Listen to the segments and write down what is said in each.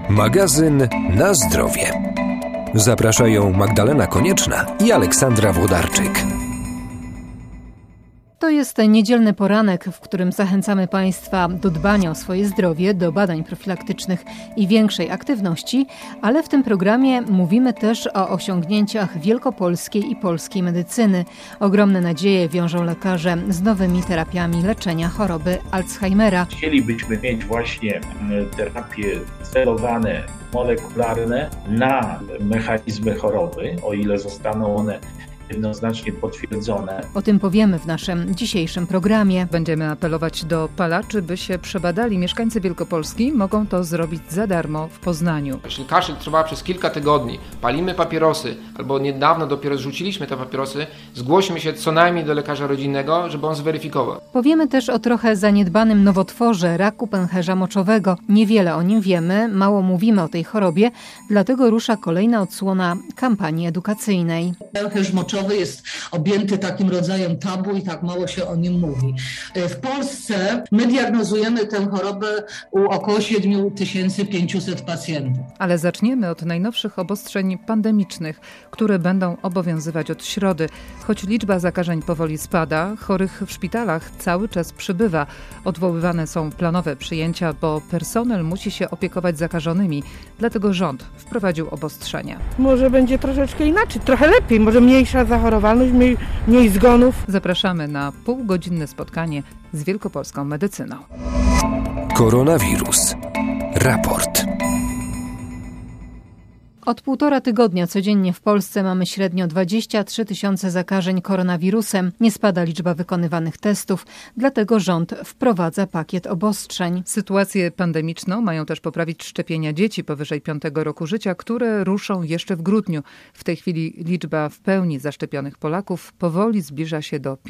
Magazyn na zdrowie. Zapraszają Magdalena Konieczna i Aleksandra Włodarczyk. To jest niedzielny poranek, w którym zachęcamy Państwa do dbania o swoje zdrowie, do badań profilaktycznych i większej aktywności, ale w tym programie mówimy też o osiągnięciach wielkopolskiej i polskiej medycyny. Ogromne nadzieje wiążą lekarze z nowymi terapiami leczenia choroby Alzheimera. Chcielibyśmy mieć właśnie terapie celowane, molekularne na mechanizmy choroby, o ile zostaną one jednoznacznie potwierdzone. O tym powiemy w naszym dzisiejszym programie. Będziemy apelować do palaczy, by się przebadali. Mieszkańcy Wielkopolski mogą to zrobić za darmo w Poznaniu. Jeśli kaszel trwa przez kilka tygodni, palimy papierosy, albo niedawno dopiero zrzuciliśmy te papierosy, zgłośmy się co najmniej do lekarza rodzinnego, żeby on zweryfikował. Powiemy też o trochę zaniedbanym nowotworze raku pęcherza moczowego. Niewiele o nim wiemy, mało mówimy o tej chorobie, dlatego rusza kolejna odsłona kampanii edukacyjnej. Pęcherz moczowy jest objęty takim rodzajem tabu i tak mało się o nim mówi. W Polsce my diagnozujemy tę chorobę u około 7500 pacjentów. Ale zaczniemy od najnowszych obostrzeń pandemicznych, które będą obowiązywać od środy. Choć liczba zakażeń powoli spada, chorych w szpitalach cały czas przybywa. Odwoływane są planowe przyjęcia, bo personel musi się opiekować zakażonymi. Dlatego rząd wprowadził obostrzenia. Może będzie troszeczkę inaczej, trochę lepiej, może mniejsza zachorowalność, mniej zgonów. Zapraszamy na półgodzinne spotkanie z wielkopolską medycyną. Koronawirus. Raport. Od 1,5 tygodnia codziennie w Polsce mamy średnio 23 000 zakażeń koronawirusem. Nie spada liczba wykonywanych testów, dlatego rząd wprowadza pakiet obostrzeń. Sytuację pandemiczną mają też poprawić szczepienia dzieci powyżej 5 roku życia, które ruszą jeszcze w grudniu. W tej chwili liczba w pełni zaszczepionych Polaków powoli zbliża się do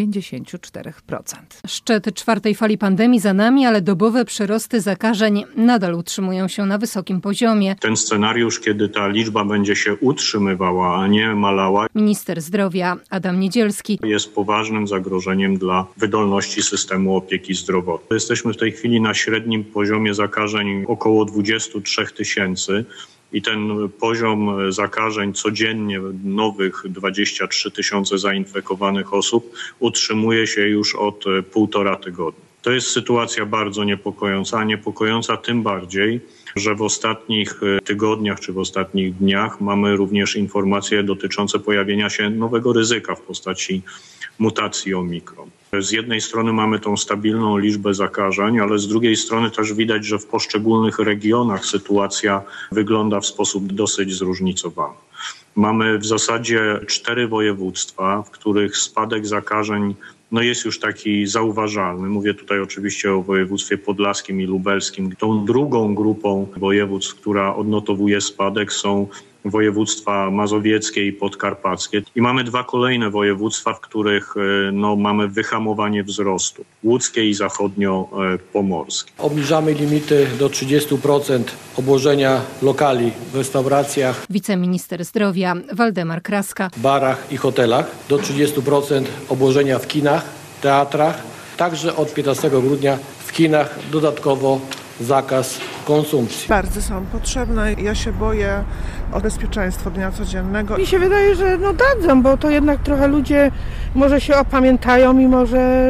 54%. Szczyt 4. fali pandemii za nami, ale dobowe przyrosty zakażeń nadal utrzymują się na wysokim poziomie. Ten scenariusz, kiedy ta liczba będzie się utrzymywała, a nie malała, Minister zdrowia Adam Niedzielski jest poważnym zagrożeniem dla wydolności systemu opieki zdrowotnej. Jesteśmy w tej chwili na średnim poziomie zakażeń około 23 000 i ten poziom zakażeń codziennie, nowych 23 000 zainfekowanych osób utrzymuje się już od 1,5 tygodnia. To jest sytuacja bardzo niepokojąca, a niepokojąca tym bardziej, że w ostatnich tygodniach czy w ostatnich dniach mamy również informacje dotyczące pojawienia się nowego ryzyka w postaci mutacji Omikron. Z jednej strony mamy tą stabilną liczbę zakażeń, ale z drugiej strony też widać, że w poszczególnych regionach sytuacja wygląda w sposób dosyć zróżnicowany. Mamy w zasadzie 4 województwa, w których spadek zakażeń jest już taki zauważalny. Mówię tutaj oczywiście o województwie podlaskim i lubelskim. Tą drugą grupą województw, która odnotowuje spadek, są województwa mazowieckie i podkarpackie. I mamy 2 kolejne województwa, w których mamy wyhamowanie wzrostu. Łódzkie i zachodniopomorskie. Obniżamy limity do 30% obłożenia lokali w restauracjach, wiceminister zdrowia Waldemar Kraska, barach i hotelach, do 30% obłożenia w kinach, teatrach. Także od 15 grudnia w kinach dodatkowo zakaz konsumpcji. Bardzo są potrzebne. Ja się boję o bezpieczeństwo dnia codziennego. Mi się wydaje, że dadzą, bo to jednak trochę ludzie może się opamiętają i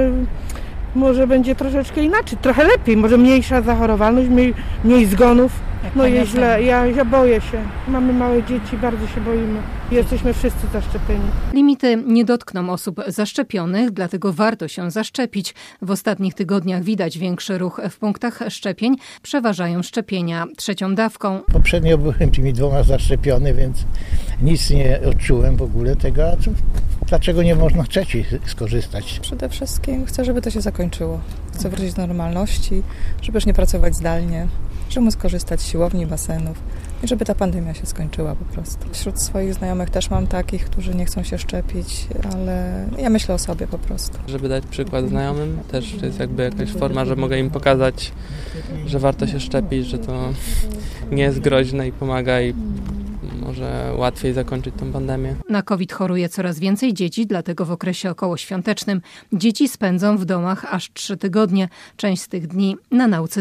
może będzie troszeczkę inaczej, trochę lepiej, może mniejsza zachorowalność, mniej zgonów. Jest źle, ja boję się. Mamy małe dzieci, bardzo się boimy. Jesteśmy wszyscy zaszczepieni. Limity nie dotkną osób zaszczepionych, dlatego warto się zaszczepić. W ostatnich tygodniach widać większy ruch w punktach szczepień. Przeważają szczepienia 3. dawką. Poprzednio byłem tymi 2 zaszczepiony, więc nic nie odczułem w ogóle tego. A dlaczego nie można 3 skorzystać? Przede wszystkim chcę, żeby to się zakończyło. Chcę wrócić do normalności, żeby już nie pracować zdalnie, żeby móc korzystać z siłowni, basenów i żeby ta pandemia się skończyła po prostu. Wśród swoich znajomych też mam takich, którzy nie chcą się szczepić, ale ja myślę o sobie po prostu. Żeby dać przykład znajomym, też to jest jakby jakaś forma, że mogę im pokazać, że warto się szczepić, że to nie jest groźne i pomaga i może łatwiej zakończyć tę pandemię. Na COVID choruje coraz więcej dzieci, dlatego w okresie okołoświątecznym dzieci spędzą w domach aż 3 tygodnie. Część z tych dni na nauce